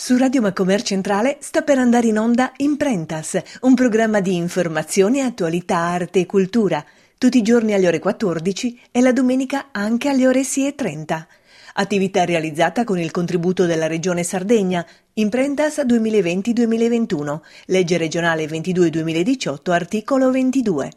Su Radio Macomer Centrale sta per andare in onda Imprentas, un programma di informazione, attualità, arte e cultura, tutti i giorni alle ore 14 e la domenica anche alle ore 6:30. Attività realizzata con il contributo della Regione Sardegna, Imprentas 2020-2021, legge regionale 22-2018, articolo 22.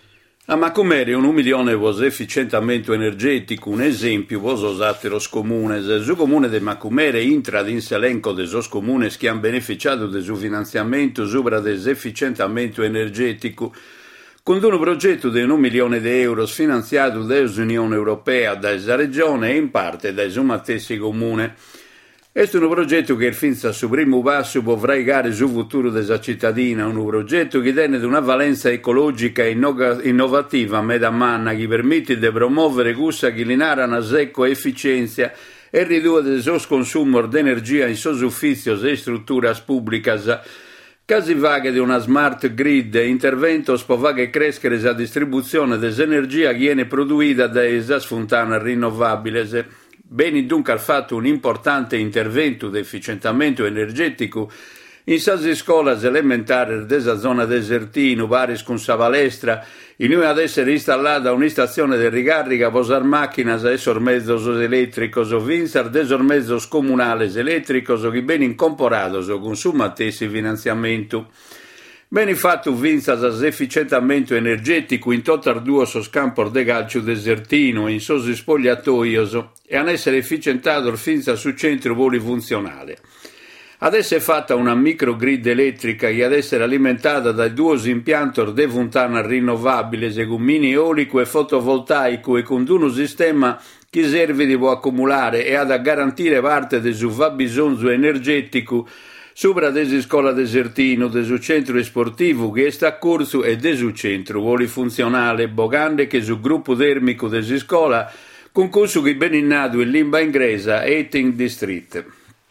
A Macomere 1 milione vos efficientamento energetico, un esempio vos osate los comunes. Su comune de Macomere intra dins elenco de sos comunes che han beneficiato de su finanziamento subra des efficientamento energetico, con un progetto di 1 milione di euro finanziato dall'Unione Europea, dalla Regione e in parte dai sumatessi comune. Questo è un progetto che finza su primo passo può fraigare sul futuro della cittadina, un progetto che tiene una valenza ecologica e innovativa meda manna che permette di promuovere questa che linara una secca efficienza e ridurre il suo consumo di energia in suoi uffici e strutture pubbliche. Casi vaghe di una smart grid, intervento può che crescere la distribuzione dell'energia che viene prodotta dalle fonti rinnovabili. Bene dunque al fatto un importante intervento di efficientamento energetico in sale scuole elementari della zona desertino, Baris con Savalestra, in cui ad essere installata una stazione di ricarica posar macchinas e sormezzos elettricos o vinsar desormezzos comunales elettricos che ben incomporados o consumatessi finanziamento. Ben fatto vinzas as efficientamento energetico in total duo sos campos de calcio desertino in sos spogliatoios e an essere efficientato finza su centro polifunzionale. Ad essere fatta una microgrid elettrica che ad essere alimentata dai due impianti de fontana rinnovabili con mini eolico e fotovoltaico e con un sistema che serve di può accumulare e ad garantire parte del suo fabbisogno energetico sopra desi scuola desertino, desu centro sportivo che sta a corso e desu centro polifunzionale bogande che sul gruppo termico desi scuola concorso che ben innato in limba inglese Eating District.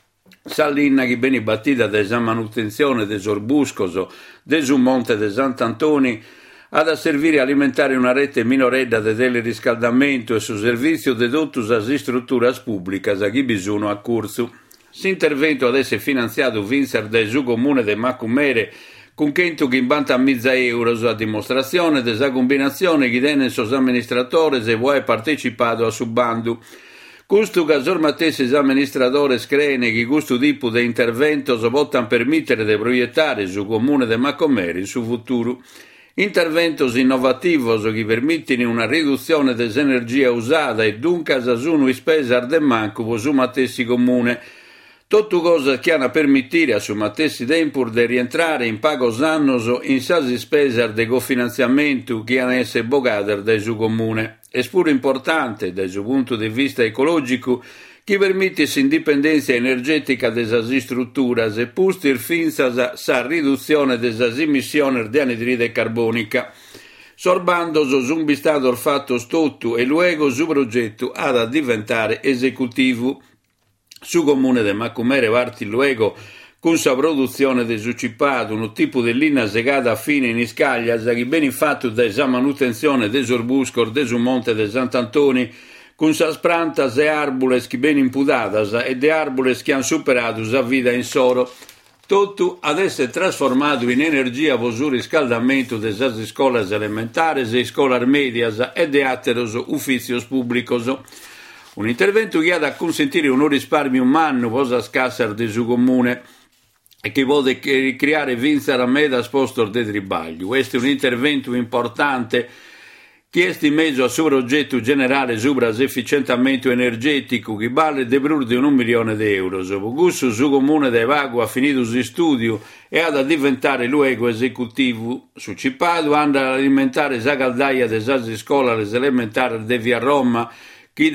Salina che ben battita desa manutenzione desorbuscoso desu monte de Sant'Antoni ad a servire a alimentare una rete minoredda de teleriscaldamento e su servizio de dottus as strutturas pubblicas a chi bisogno a corso. S'intervento adesso è finanziato vincer del su comune de Macomere con 150.000 euro a dimostrazione della combinazione che tiene sos amministratores e vuoi partecipato a subbando. Questo che sormatessi amministratores crene che questo tipo di intervento si possono permettere di proiettare su comune de Macomere in su futuro. Interventos innovativos che permettono una riduzione dell'energia usata e dunque sono spese de manco su matessi comune. Tutto cosa che hanno permettire a su matessi tempur di rientrare in pagos annos in sasi spese de cofinanziamento che hanno essere bogader dai su comune. È pure importante dal suo punto di vista ecologico che permette l'indipendenza energetica delle strutture e pustir finza sa riduzione delle emissioni di anidride carbonica. Sorbando su un bistato fatto stotto e luego su progetto ad diventare esecutivo. Su comune de Macomere parti luego con sa produzione de succipato un tipo di linea segata a fine in iscaglia che ben fatto da sa manutenzione de sorbuscor de su monte de Sant'Antoni con sa sprantas e arbules che ben imputadas e de arbules che han superato sa vita in soro. Tutto ad essere trasformato in energia per su riscaldamento de sa scuolas elementares e scolar medias e de atteros ufficios pubblicos. Un intervento che ha da consentire un risparmio umano cosa scarsa del suo comune e che vuole creare vinzare a meda spostor de tribaglio. Questo è un intervento importante che è messo a suo progetto generale sopra l'efficientamento energetico che vale di più di 1 milione di euro. Questo suo comune da Evago ha finito il suo studio e ha da diventare luogo esecutivo. Su Cipato anda ad alimentare la caldaia delle scuole elementari di via Roma che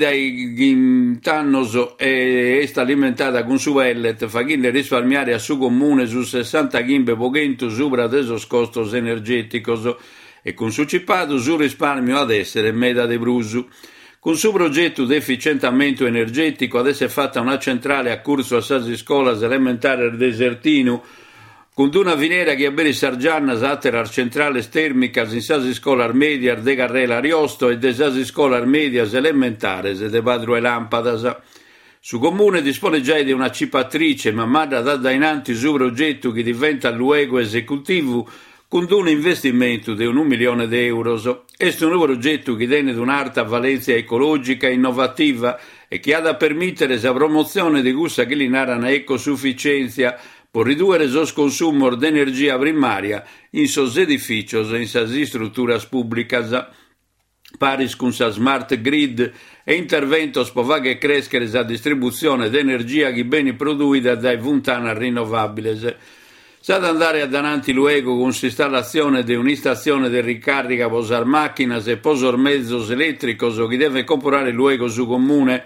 dai tannos è alimentata con su pellet, fa che risparmiare a su comune su 60 chimbe pochento sopra desos costos energeticos e con su cipato su risparmio ad essere meda de brusu. Con su progetto di efficientamento energetico adesso è fatta una centrale a corso a sasi scuolas elementari del desertino con una finiera che a bere sargiannas atterar centrales termicas in sasi scolar medias de Carrela Ariosto e de sasi scolar medias elementares de Padro e Lampadas. Su comune dispone già di una cipatrice, ma manda da dainanti su progetto che diventa luogo esecutivo con un investimento di 1 milione di euro. Questo è un progetto che tiene un'alta valenza ecologica e innovativa e che ha da permettere la promozione di questa che linara una ecosufficienza per ridurre il consumo di energia primaria in sos edifici e in sas strutture pubbliche. Paris con sa smart grid e intervento per che crescere la distribuzione di energia che viene prodotta dai fonti rinnovabili. S'ha da andare ad avanti luego con l'installazione di un'stazione di ricarica per le macchine e per i mezzi elettrici che deve comprare luego su comune.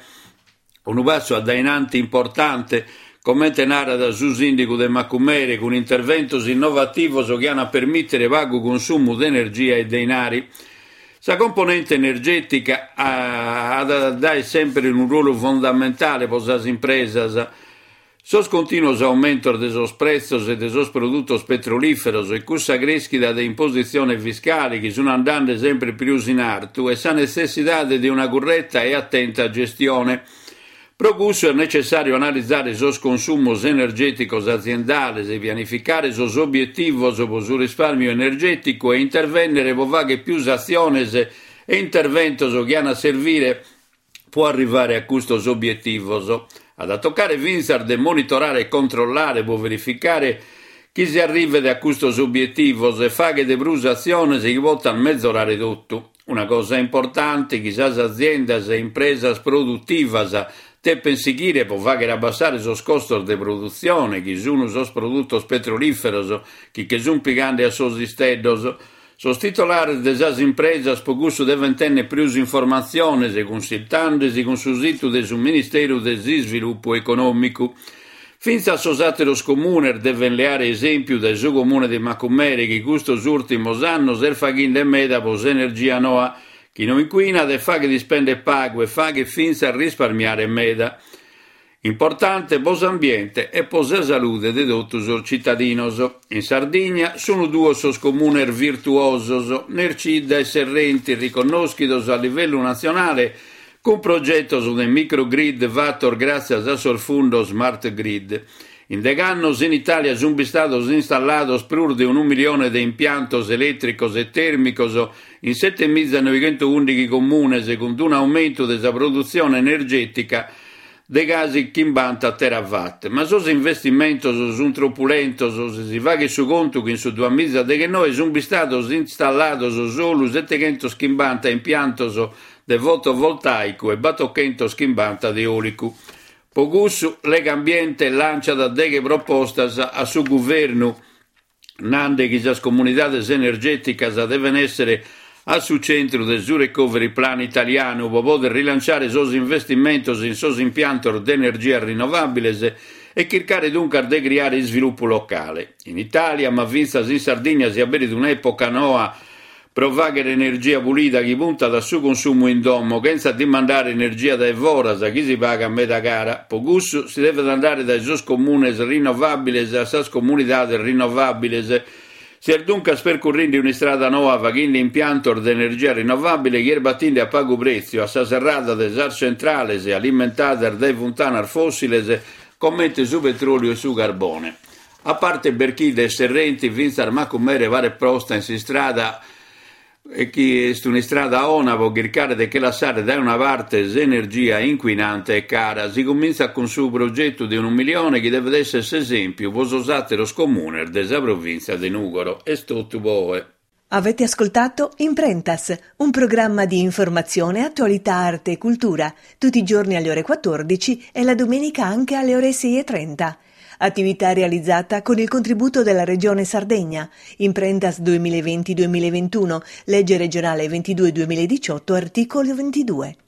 Un passo ad avanti importante, come narra da su sindaco de Macumere, con interventi innovativi che hanno a permettere vago consumo di energia e denari. La componente energetica ha dare sempre un ruolo fondamentale per le imprese. Sos continuos aumentos de sos prezos e de sos produtos petrolíferos e cussa crescita de imposizioni fiscali che sono andando sempre più in alto e sa necessità di una corretta e attenta gestione. Pro questo è necessario analizzare sos consumos energeticos aziendales e pianificare sos obiettivos per sul risparmio energetico e intervenire per vaghe più azioni e interventos che hanno a servire può arrivare a questos obiettivos. Ad toccare Vinsar de monitorare e controllare per verificare chi si arriva a questos obiettivos e fa che de brusazione si vota al mezz'ora ridotto. Una cosa importante, che le aziende e imprese produttive devono seguire per fare abbassare i costi di produzione, che sono i prodotti petroliferi, che sono piccando a sos istedos. Sos titolari delle imprese per questo devono tenere più informazioni e consultandosi con sul sito del Ministero del Sviluppo Economico. Finza sos atteros comunes devono leare esempio del suo comune di Macumere che questi ultimi anni è facendo meda per energia nuova, che non inquina e fa che dispende pago e fa che finza a risparmiare meda. Importante per l'ambiente e per la salute di tutti i cittadini. In Sardegna sono due sos comuni virtuosi, Nercida e Serrenti, riconosciuti a livello nazionale con progetto del microgrid fatto grazie al fondo Smart Grid. In decano in Italia sono stati installati più di 1 milione di impianti elettrici e termici in 7.911 comuni, secondo un aumento della produzione energetica dei gas che invanta terawatt. Ma sono investimenti sono troppo lenti, si va che su conto che in su 2 mesi che noi sono stati installati solo 750 impianti di fotovoltaico e 800 impianti di eolico. Pogus Lega Ambiente lancia da deghe proposte a suo governo, nande che le comunità energetiche devono essere al suo centro del suo recovery plan italiano per poter rilanciare i suoi investimenti in suoi impianti di energia rinnovabile e cercare dunque di creare sviluppo locale. In Italia, ma vinta in Sardegna, si avvede un'epoca nuova provare l'energia pulita che punta dal suo consumo in domo, senza demandare energia da evora, a chi si paga a metà cara. Pogus si deve andare dai suoi comuni rinnovabili a sulle comunità rinnovabili. Si è dunque spercorrendo una strada nuova che l'impianto di energia rinnovabile che è battendo a pago prezzo a sa serrata delle aree centrali e alimentate dai fontani fossili commette su petrolio e su carbone. A parte Berchide e Serrenti, Vinsar Macumere varie prosta in strada e chi è una strada ona può cercare di che lasciare da una parte l'energia inquinante e cara. Si comincia con suo progetto di 1 milione che deve essere esempio per usare lo comune della provincia di Nuoro. E tutto voi. Avete ascoltato Imprentas, un programma di informazione, attualità, arte e cultura, tutti i giorni alle ore 14 e la domenica anche alle ore 6:30. Attività realizzata con il contributo della Regione Sardegna. Imprentas 2020-2021, legge regionale 22-2018, articolo 22.